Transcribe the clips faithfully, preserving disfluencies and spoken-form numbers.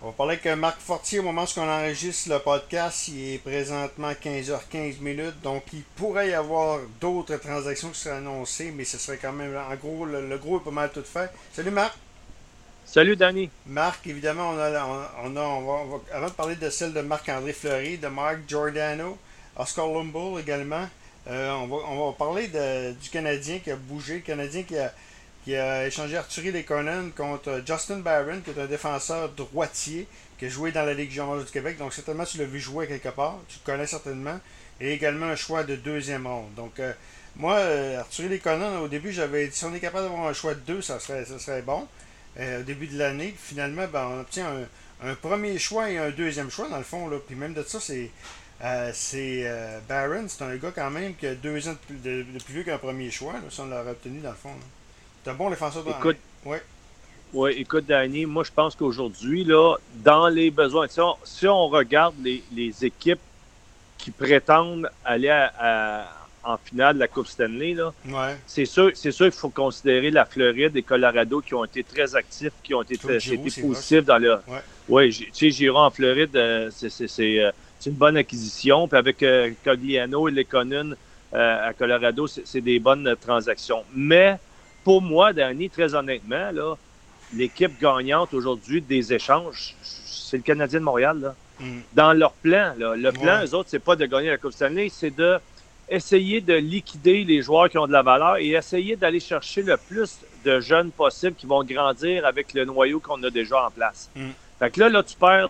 On va parler avec Marc Fortier au moment où on enregistre le podcast. Il est présentement quinze heures quinze minutes, donc il pourrait y avoir d'autres transactions qui seraient annoncées, mais ce serait quand même, en gros, le, le gros est pas mal tout fait. Salut Marc. Salut Danny. Marc, évidemment, on a, on a, on va, on va- avant de parler de celle de Marc-André Fleury, de Mark Giordano, Oscar Lumble également, euh, on, va, on va parler de- du Canadien qui a bougé, le Canadien qui a, qui a échangé Arthurie Lekonen contre Justin Barron, qui est un défenseur droitier, qui a joué dans la Ligue junior du Québec. Donc, certainement, tu l'as vu jouer quelque part. Tu le connais certainement. Et également un choix de deuxième ronde. Donc, euh, moi, euh, Arthurie Lekonen, au début, j'avais dit si on est capable d'avoir un choix de deux, ça serait, ça serait bon. Euh, au début de l'année, finalement, ben, on obtient un, un premier choix et un deuxième choix, dans le fond. Là. Puis même de ça, c'est. Euh, c'est euh, Barron, c'est un gars quand même qui a deux ans de plus, de, de plus vieux qu'un premier choix, là, si on l'aurait obtenu dans le fond. Là. C'est un bon défenseur dans. Écoute, Ouais. ouais, écoute Danny, moi je pense qu'aujourd'hui, là, dans les besoins, si on, si on regarde les, les équipes qui prétendent aller à, à- en finale de la Coupe Stanley, là, Ouais. c'est sûr, c'est sûr qu'il faut considérer la Floride et Colorado qui ont été très actifs, qui ont été, Claude très- Giroux, été c'est vrai ça. positifs dans leur. Ouais. Oui, tu sais, Giron en Floride, euh, c'est c'est- c'est, euh, c'est une bonne acquisition. Puis avec euh, Cogliano et Lekonen euh, à Colorado, c'est c'est des bonnes euh, transactions. Mais pour moi, Danny, très honnêtement, là, l'équipe gagnante aujourd'hui des échanges, c'est le Canadien de Montréal. Là. Mm. Dans leur plan, là, le plan, Ouais. eux autres, c'est pas de gagner la Coupe Stanley, c'est de essayer de liquider les joueurs qui ont de la valeur et essayer d'aller chercher le plus de jeunes possible qui vont grandir avec le noyau qu'on a déjà en place. Mm. Fait que là, là, tu perds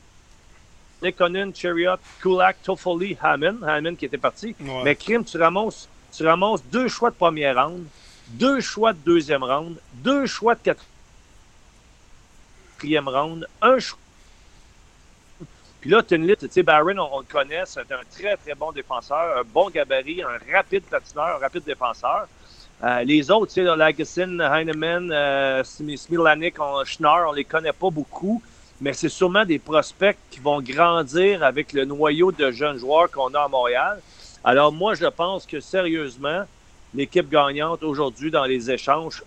Lekonen, Chariot, Kulak, Toffoli, Hammond, Hammond qui était parti. Ouais. Mais crime, tu ramasses, tu ramasses deux choix de première ronde, deux choix de deuxième ronde, deux choix de quatrième ronde, un choix. Puis là, tu as une liste, tu sais, Barron, on, on le connaît, c'est un très, très bon défenseur, un bon gabarit, un rapide patineur, un rapide défenseur. Euh, les autres, tu sais, Lagesson, Heinemann, euh, Smilanik, Schnarr, on les connaît pas beaucoup, mais c'est sûrement des prospects qui vont grandir avec le noyau de jeunes joueurs qu'on a à Montréal. Alors moi, je pense que sérieusement, l'équipe gagnante aujourd'hui dans les échanges,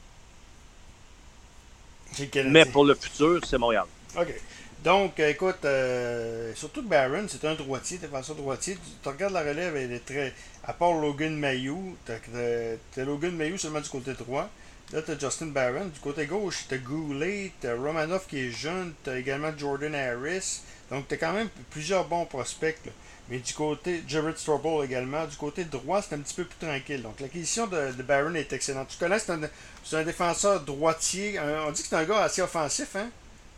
C'est le mais Canadien. pour le futur, c'est Montréal. OK. Donc, euh, écoute, euh, surtout que Barron, c'est un droitier, défenseur droitier. Tu, tu regardes la relève, elle est très. À part Logan Mayou, t'as, t'as, t'as Logan Mayou seulement du côté droit. Là, t'as Justin Barron. Du côté gauche, t'as Goulet, t'as Romanov qui est jeune, t'as également Jordan Harris. Donc, t'as quand même plusieurs bons prospects. Là. Mais du côté, Jared Strouble également. Du côté droit, c'est un petit peu plus tranquille. Donc, l'acquisition de, de Barron est excellente. Tu connais, c'est un, c'est un défenseur droitier. Un- on dit que c'est un gars assez offensif, hein?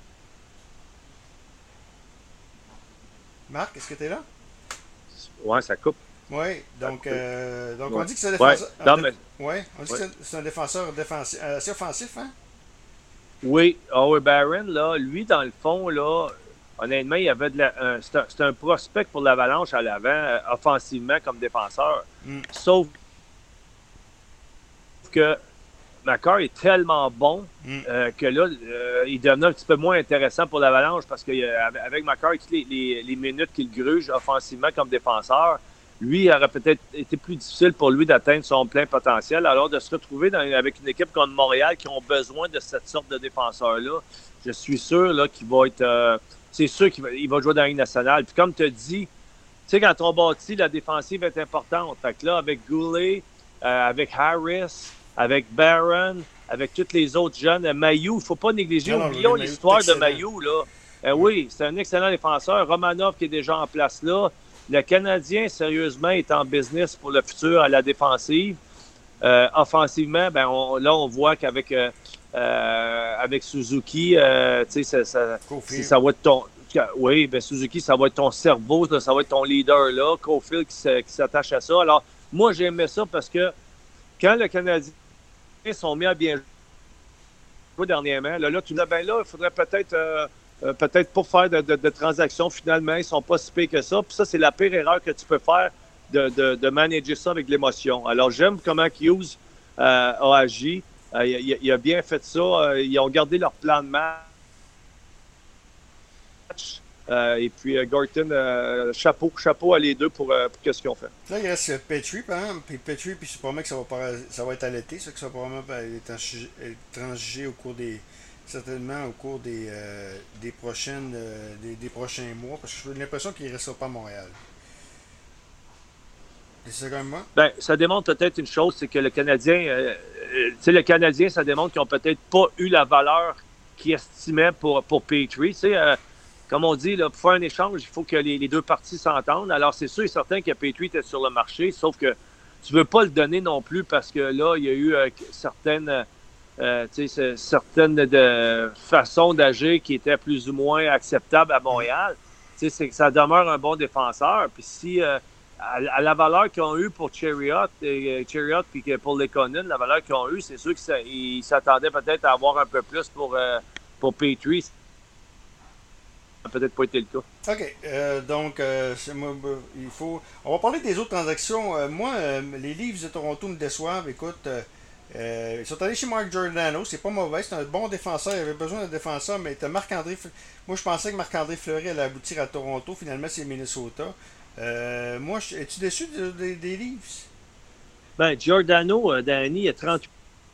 Marc, est-ce que t'es là? Ouais, ça coupe. Oui, Ça donc, coupe. euh, donc on Ouais. dit que c'est un Ouais. défenseur. Un Non, dé- mais ouais, on dit que ouais. c'est c'est un défenseur défensif, euh, assez offensif, hein? Oui, Howard Barron, là, lui, dans le fond, là, honnêtement, il avait de la, un, c'est, un, c'est un prospect pour l'Avalanche à l'avant, euh, offensivement comme défenseur. Mm. Sauf que Macar est tellement bon Mm. euh, que là, euh, il devenait un petit peu moins intéressant pour l'Avalanche parce qu'avec Macar et toutes les, les, les minutes qu'il gruge offensivement comme défenseur, lui, il aurait peut-être été plus difficile pour lui d'atteindre son plein potentiel. Alors, de se retrouver dans, avec une équipe comme Montréal qui ont besoin de cette sorte de défenseur-là, je suis sûr là, qu'il va être. Euh, c'est sûr qu'il va, il va jouer dans la Ligue nationale. Puis, comme tu as dit, tu sais, quand on bâtit, la défensive est importante. Fait que là, avec Goulet, euh, avec Harris, avec Barron, avec tous les autres jeunes, euh, Mayou, il ne faut pas négliger. Non, non, Oublions Logan Mayou, c'est l'histoire de excellent. Mayou, là. Euh, Ouais. oui, c'est un excellent défenseur. Romanov qui est déjà en place là. Le Canadien, sérieusement, est en business pour le futur à la défensive. Euh, offensivement, ben on, là, on voit qu'avec euh, euh, avec Suzuki, euh, tu sais, ça, ça, Cofield. ça va être ton. Oui, ben Suzuki, ça va être ton cerveau, là, ça va être ton leader là. Cofield qui, qui s'attache à ça. Alors, moi, j'aimais ça parce que quand le Canadien sont mis à bien jouer dernièrement, là, là tu dis, ben là, il faudrait peut-être. Euh, euh, peut-être pas faire de, de, de transactions, finalement, ils sont pas si pires que ça. Puis ça, c'est la pire erreur que tu peux faire de, de, de manager ça avec l'émotion. Alors, j'aime comment Hughes euh, a agi. Euh, il, il a bien fait ça. Euh, ils ont gardé leur plan de match. Euh, et puis, euh, Gorton, euh, chapeau, chapeau à les deux pour, euh, pour ce qu'ils ont fait. Là, il reste euh, Petrie, par exemple. Puis Petrie, puis c'est probablement que ça va, pas, ça va être à l'été, ça, que ça va probablement être transigé, être transigé au cours des, certainement au cours des, euh, des, prochaines, euh, des, des prochains mois, parce que j'ai l'impression qu'il ne restera pas à Montréal. C'est ça comme moi? Ben, ça démontre peut-être une chose, c'est que le Canadien, euh, euh, tu sais, le Canadien, ça démontre qu'ils n'ont peut-être pas eu la valeur qu'ils estimaient pour, pour Petrie. Tu sais, euh, comme on dit, là, pour faire un échange, il faut que les, les deux parties s'entendent. Alors, c'est sûr et certain que Petrie était sur le marché, sauf que tu ne veux pas le donner non plus parce que là, il y a eu euh, certaines, euh, tu sais, certaines de façons d'agir qui étaient plus ou moins acceptables à Montréal. Tu sais, c'est que ça demeure un bon défenseur. Puis si... Euh, À, à la valeur qu'ils ont eue pour Chariot et Chariot puis pour Lekonen, la valeur qu'ils ont eue, c'est sûr qu'ils s'attendaient peut-être à avoir un peu plus pour, euh, pour Petrie. Ça n'a peut-être pas été le cas. OK. Euh, donc, euh, moi, il faut. On va parler des autres transactions. Euh, moi, euh, les Leafs de Toronto me déçoivent. Écoute, euh, euh, ils sont allés chez Mark Giordano. C'est pas mauvais. C'est un bon défenseur. Il avait besoin d'un défenseur, mais Marc-André. Moi, je pensais que Marc-André Fleury allait aboutir à Toronto. Finalement, c'est Minnesota. Euh, moi, es-tu déçu de, de, des Leafs? Ben, Giordano, euh, Danny, il a trente-huit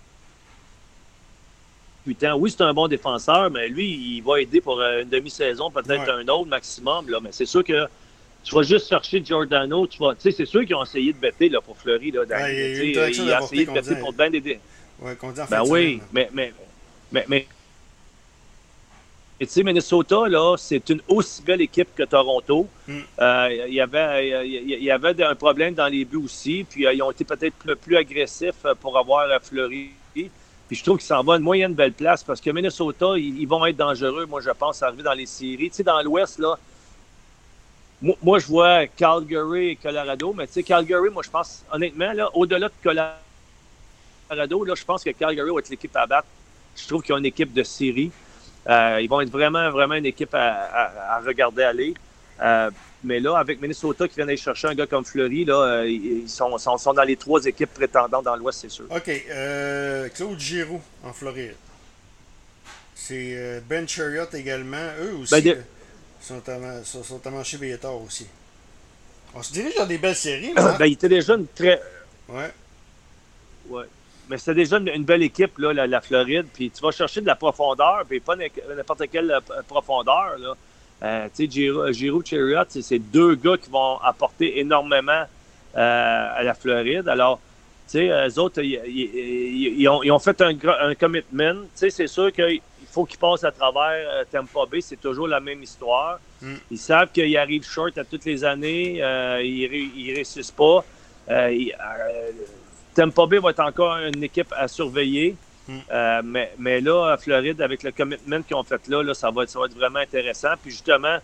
ans. Oui, c'est un bon défenseur, mais lui, il va aider pour une demi-saison, peut-être ouais. un autre maximum. Là. Mais c'est sûr que tu vas juste chercher Giordano. Tu vas, tu sais, c'est sûr qu'ils ont essayé de bêter là, pour Fleury. Là, Danny, ouais, il il a essayé de bêter pour bien aider. Ouais, qu'on dit en ben oui, mais, mais, mais, mais et tu sais, Minnesota, là, c'est une aussi belle équipe que Toronto. Mm. Euh, il y avait, il y avait un problème dans les buts aussi. Puis ils ont été peut-être plus, plus agressifs pour avoir Fleury. Puis je trouve qu'ils s'en vont à une moyenne belle place parce que Minnesota, ils, ils vont être dangereux, moi, je pense, à arriver dans les séries. Tu sais, dans l'Ouest, là, moi, moi, je vois Calgary et Colorado. Mais tu sais, Calgary, moi, je pense, honnêtement, là, au-delà de Colorado, là, je pense que Calgary va être l'équipe à battre. Je trouve qu'ils ont une équipe de série. Euh, ils vont être vraiment, vraiment une équipe à, à, à regarder aller. Euh, mais là, avec Minnesota qui vient d'aller chercher un gars comme Fleury, là, euh, ils sont, sont, sont dans les trois équipes prétendantes dans l'Ouest, c'est sûr. OK. Euh, Claude Giroux, en Floride. C'est euh, Ben Chariot également. Eux aussi ben de... sont, à, sont, sont à chez Béator aussi. On se dirige dans des belles séries. Là, hein? Ben, il était déjà une très... Ouais. Ouais. Mais c'était déjà une, une belle équipe, là, la, la Floride. Puis tu vas chercher de la profondeur, puis pas n'importe quelle profondeur. Là. Euh, tu sais, Giroux, Giroux Chariot, c'est deux gars qui vont apporter énormément euh, à la Floride. Alors, tu sais, eux autres, ils, ils, ils, ont, ils ont fait un, un commitment. Tu sais, c'est sûr qu'il faut qu'ils passent à travers euh, Tampa Bay. C'est toujours la même histoire. Mm. Ils savent qu'ils arrivent short à toutes les années. Euh, ils ne réussissent pas. Euh, ils, euh, Tampa Bay va être encore une équipe à surveiller. Mm. Euh, mais, mais là, à Floride, avec le commitment qu'ils ont fait là, là ça, va être, ça va être vraiment intéressant. Puis justement,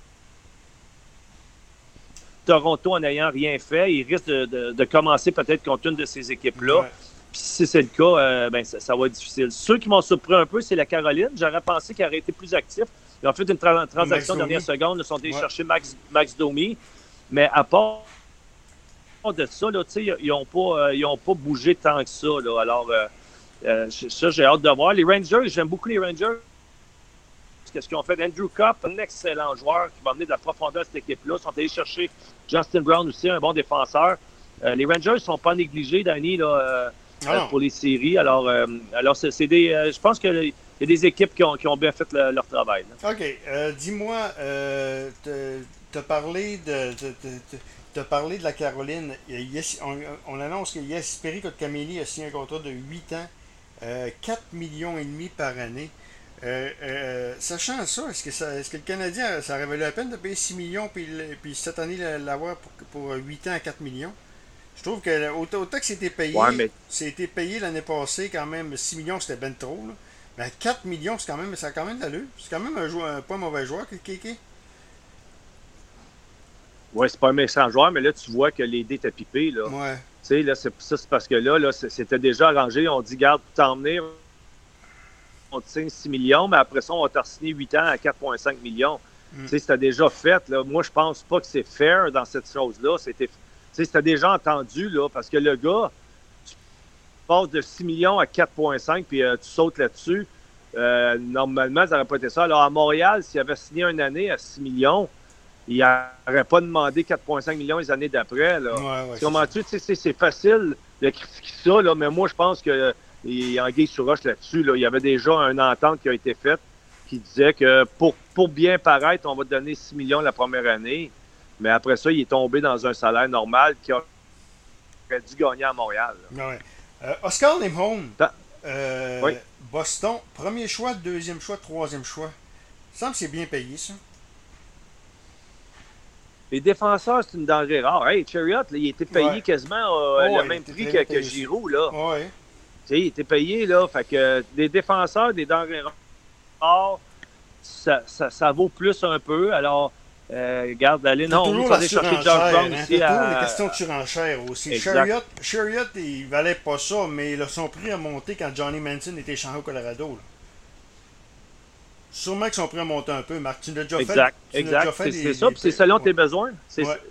Toronto, en n'ayant rien fait, il risque de, de, de commencer peut-être contre une de ces équipes-là. Ouais. Puis si c'est le cas, euh, ben, ça, ça va être difficile. Ceux qui m'ont surpris un peu, c'est la Caroline. J'aurais pensé qu'ils auraient été plus actifs. Ils ont fait une tra- transaction dernière seconde. Ils sont allés ouais. chercher Max, Max Domi. Mais à part de ça, là, ils n'ont pas, euh, pas bougé tant que ça. Là. Alors, euh, euh, ça, j'ai hâte de voir. Les Rangers, j'aime beaucoup les Rangers. Qu'est-ce qu'ils ont fait? Andrew Copp, un excellent joueur qui va amener de la profondeur à cette équipe-là. Ils sont allés chercher Justin Brown aussi, un bon défenseur. Euh, les Rangers ne sont pas négligés, Danny, là, euh, euh, pour les séries. Alors, euh, alors c'est, c'est des, euh, je pense qu'il y a des équipes qui ont, qui ont bien fait le, leur travail. Là. OK. Euh, dis-moi, euh, tu as parlé de... de, de, de... Tu as parlé de la Caroline. Yes, on, on annonce que Jesperi Kotkaniemi a signé un contrat de huit ans, euh, quatre millions et demi par année. Euh, euh, sachant ça, est-ce que, ça, est-ce que le Canadien, ça aurait valu la peine de payer six millions puis, puis cette année l'avoir pour, pour huit ans à quatre millions? Je trouve que autant, autant que c'était payé, ouais, mais... c'était payé l'année passée quand même, six millions c'était ben trop. Là. Mais quatre millions, c'est quand même, ça a quand même de l'allure. C'est quand même un, joueur, un pas mauvais joueur que Kéké. Oui, c'est pas un méchant joueur, mais là, tu vois que les dés étaient pipés. Là. Ouais. Tu sais, là, c'est, ça, c'est parce que là, là c'était déjà arrangé. On dit, garde, t'emmener, on te signe six millions, mais après ça, on va te signer huit ans à quatre virgule cinq millions. Mm. Tu sais, c'était déjà fait. Là. Moi, je pense pas que c'est fair dans cette chose-là. C'était, tu sais, c'était déjà entendu, là, parce que le gars, tu passes de six millions à quatre virgule cinq, puis euh, tu sautes là-dessus. Euh, normalement, ça n'aurait pas été ça. Alors, à Montréal, s'il avait signé une année à six millions, il n'aurait pas demandé quatre virgule cinq millions les années d'après. Là. Ouais, ouais, comment tu sais, c'est, c'est facile de critiquer ça, là, mais moi, je pense que et Anguille sur roche là-dessus. Là, il y avait déjà une entente qui a été faite qui disait que pour, pour bien paraître, on va te donner six millions la première année. Mais après ça, il est tombé dans un salaire normal qui aurait dû gagner à Montréal. Ouais. Euh, Oscar Lindholm, euh, oui. Boston, premier choix, deuxième choix, troisième choix. Il me semble que c'est bien payé, ça. Les défenseurs, c'est une denrée rare. Hey, Chariot, là, il était payé ouais. quasiment euh, oh, le ouais, même prix que, que Giroux. Là. Ouais. Tu sais, il était payé, là. Fait que des défenseurs, des denrées rares, ça, ça, ça vaut plus un peu. Alors, euh, regarde, la ligne, on va aller chercher George Brown hein, aussi. C'est à... toujours les questions de surenchère aussi. Chariot, Chariot, il valait pas ça, mais là, son prix a monté quand Johnny Manson était échangé au Colorado. Là. Sûrement qu'ils sont prêts à monter un peu, Marc. Tu l'as déjà exact, fait. Exact, exact. C'est, c'est ça, puis c'est selon ouais. tes besoins. C'est ouais.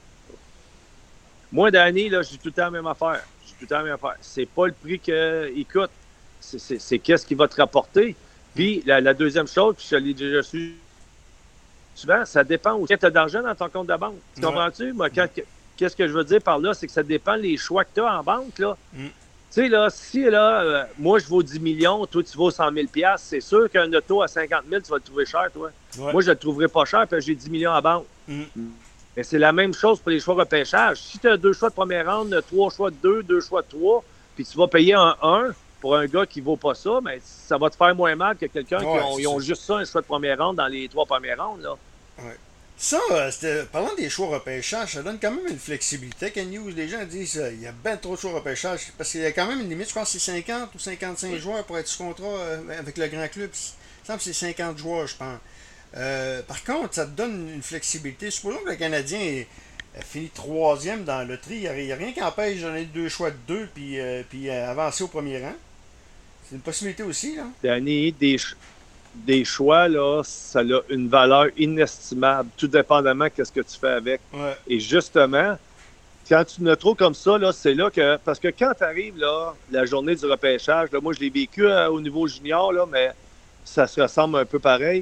Moi, Danny, là, je dis tout le temps la même affaire. Je dis tout le temps la même affaire. C'est pas le prix qu'il coûte. C'est, c'est, c'est qu'est-ce qu'il va te rapporter. Puis, la, la deuxième chose, puis je l'ai déjà su souvent, ça dépend aussi. Tu as d'argent dans ton compte de banque. Tu ouais. comprends-tu? Moi, quand, qu'est-ce que je veux dire par là? C'est que ça dépend des choix que tu as en banque, là. Mm. Tu sais, là, si, là, euh, moi, je vaux dix millions, toi, tu vaux cent mille piastres, c'est sûr qu'un auto à cinquante mille, tu vas le trouver cher, toi. Ouais. Moi, je le trouverai pas cher, parce que j'ai dix millions à banque. Mm. Mais c'est la même chose pour les choix repêchage. Si tu as deux choix de première ronde, trois choix de deux, deux choix de trois, puis tu vas payer un un pour un gars qui vaut pas ça, mais ça va te faire moins mal que quelqu'un ouais, qui ont, ils ont juste ça, un choix de première ronde dans les trois premières rondes, là. Ouais. Ça, euh, parlant des choix repêchage, ça donne quand même une flexibilité. Ken Hughes, les gens disent qu'il euh, y a bien trop de choix repêchage. Parce qu'il y a quand même une limite, je pense que c'est cinquante ou cinquante-cinq oui. joueurs pour être sous contrat euh, avec le grand club. Il semble que c'est cinquante joueurs, je pense. Euh, par contre, ça te donne une flexibilité. Supposons que le Canadien est, a fini troisième dans le tri. Il n'y a, a rien qui empêche de donner deux choix de deux puis, euh, puis euh, avancer au premier rang. C'est une possibilité aussi, là. Danny, des Des choix, là, ça a une valeur inestimable, tout dépendamment de ce que tu fais avec. Ouais. Et justement, quand tu ne trop comme ça, là, c'est là que... Parce que quand tu arrives, là, la journée du repêchage, là, moi, je l'ai vécu euh, au niveau junior, là, mais ça se ressemble un peu pareil.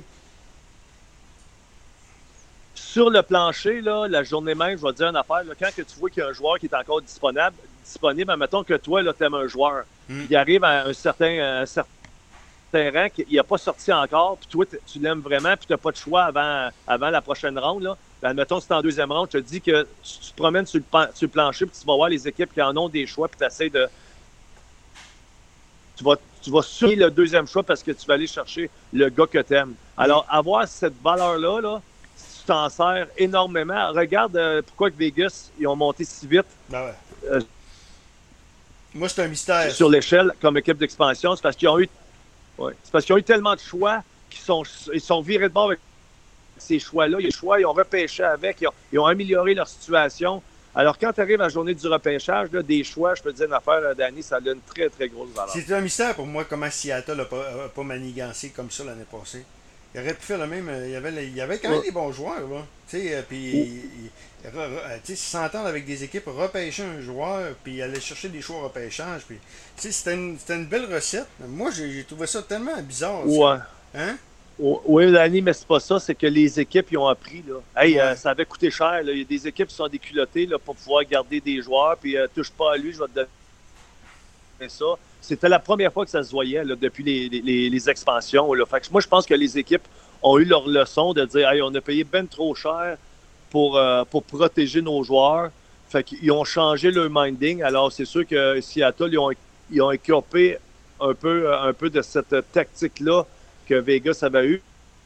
Sur le plancher, là, la journée même, je vais te dire une affaire, là, quand que tu vois qu'il y a un joueur qui est encore disponible, disponible, admettons que toi, tu aimes un joueur, mm. il arrive à un certain... Un certain terrain qu'il n'a pas sorti encore, puis toi, tu l'aimes vraiment, puis tu n'as pas de choix avant, avant la prochaine ronde. Là. Ben, admettons, c'est en deuxième ronde, je te dis que tu, tu te promènes sur le, sur le plancher, puis tu vas voir les équipes qui en ont des choix, puis tu essaies de... Tu vas, tu vas suivre le deuxième choix parce que tu vas aller chercher le gars que tu aimes. Alors, avoir cette valeur-là, là, si tu t'en sers énormément, regarde euh, pourquoi que Vegas, ils ont monté si vite. Ben ouais. euh, Moi, c'est un mystère. Sur l'échelle, comme équipe d'expansion, c'est parce qu'ils ont eu Ouais. C'est parce qu'ils ont eu tellement de choix qu'ils sont, ils sont virés de bord avec ces choix-là. Les choix, ils ont repêché avec, ils ont, ils ont amélioré leur situation. Alors, quand tu arrives à la journée du repêchage, là, des choix, je peux te dire une affaire, Danny, ça a une très, très grosse valeur. C'est un mystère pour moi comment Seattle n'a pas, a pas manigancé comme ça l'année passée. Il aurait pu faire le même. Il y avait, il y avait quand même ouais. des bons joueurs, là. Tu sais, puis il s'entendre avec des équipes, repêcher un joueur, puis aller chercher des choix au repêchage. Puis, c'était une, une belle recette. Moi, j'ai trouvé ça tellement bizarre. Ouais. Hein? Oui, Danny, mais c'est pas ça, c'est que les équipes, ils ont appris, là. Hey, ouais. euh, ça avait coûté cher, là. Il y a des équipes qui sont déculottées, là, pour pouvoir garder des joueurs, puis euh, touche pas à lui, je vais te donner ça. C'était la première fois que ça se voyait, là, depuis les, les, les expansions, là. Fait que moi, je pense que les équipes ont eu leur leçon de dire, hey, on a payé ben trop cher pour, euh, pour protéger nos joueurs. Fait qu'ils ont changé leur minding. Alors, c'est sûr que Seattle, ils ont, ils ont écopé un peu, un peu de cette tactique-là que Vegas avait eue.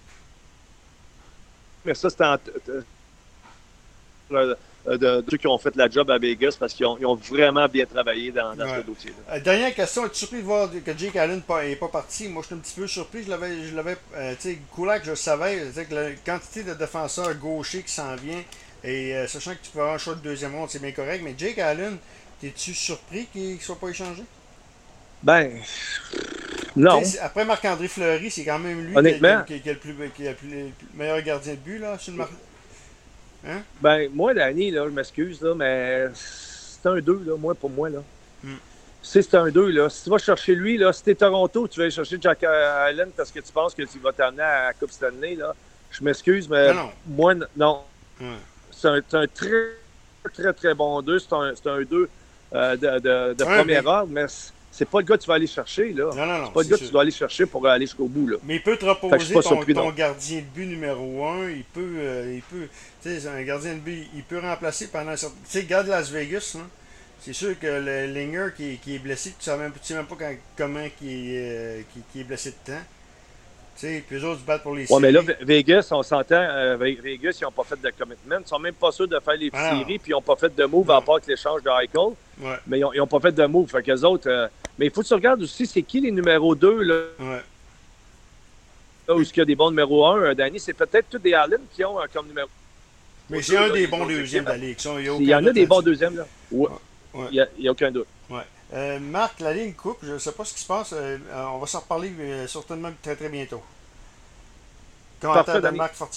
Mais ça, c'était en, de, de, de ceux qui ont fait la job à Vegas parce qu'ils ont, ils ont vraiment bien travaillé dans, dans ouais. ce dossier-là. Euh, dernière question, es-tu surpris de voir que Jake Allen n'est pas parti? Moi, je suis un petit peu surpris. Je l'avais, je l'avais, euh, tu sais, Kulak, je savais, que la quantité de défenseurs gauchers qui s'en vient, et euh, sachant que tu peux avoir un choix de deuxième ronde, c'est bien correct, mais Jake Allen, es-tu surpris qu'il ne soit pas échangé? Ben, non. T'sais, après Marc-André Fleury, c'est quand même lui Honnêtement, qui, qui, qui, qui est le, plus, qui est le, plus, le meilleur gardien de but, là, sur le marché. Hein? Ben, moi, Danny, là, je m'excuse, là, mais c'est un deux, là, moi, pour moi, là. Mm. Si c'est un deux, là, si tu vas chercher lui, là, si t'es Toronto, tu vas aller chercher Jack Allen parce que tu penses que tu vas t'amener à la Coupe Stanley, là, je m'excuse, mais non, non. moi, non. Mm. C'est un, un très, très, très bon deux. C'est un, c'est un deux euh, de, de, de première ordre, mais c'est pas le gars que tu vas aller chercher, là. Non, non, non. C'est pas le gars que tu dois aller chercher pour aller jusqu'au bout, là. Mais il peut te Fait que je suis reposer pas ton, surpris, ton non. gardien de but numéro un. Il peut, euh, il peut, tu sais, un gardien de but, il peut remplacer pendant un certain. Tu sais, garde Las Vegas, là. C'est sûr que le Linger qui, qui est blessé, tu sais même, tu sais même pas quand- comment qui est, euh, qui, qui est blessé de temps. Tu sais, puis eux autres se battent pour les Ouais, mais là, séries. Ve- Vegas, on s'entend, euh, Ve- Vegas, ils n'ont pas fait de commitment. Ils sont même pas sûrs de faire les Ah non, séries, puis ils n'ont pas fait de move à non. part que l'échange de Eichel. Ouais, Mais ils n'ont pas fait de move. Fait qu'eux autres. euh, Mais il faut que tu regardes aussi, c'est qui les numéros deux, là, ouais. là où Mais, il y a des bons numéros un, euh, Danny. C'est peut-être tous des Allen qui ont euh, comme numéro mais c'est deux, un là, des les bons autres deuxièmes équipes. de la Ligue. Ça, il n'y a Il y aucun en a doute des bons là-dessus. deuxièmes, là. Ouais, Ouais, ouais. il n'y a, il y a aucun doute. Ouais. Euh, Marc, la ligne coupe. Je ne sais pas ce qui se passe. Euh, euh, on va s'en reparler euh, certainement très très bientôt. Commentaire Parfait, de Danny. Marc Fortier.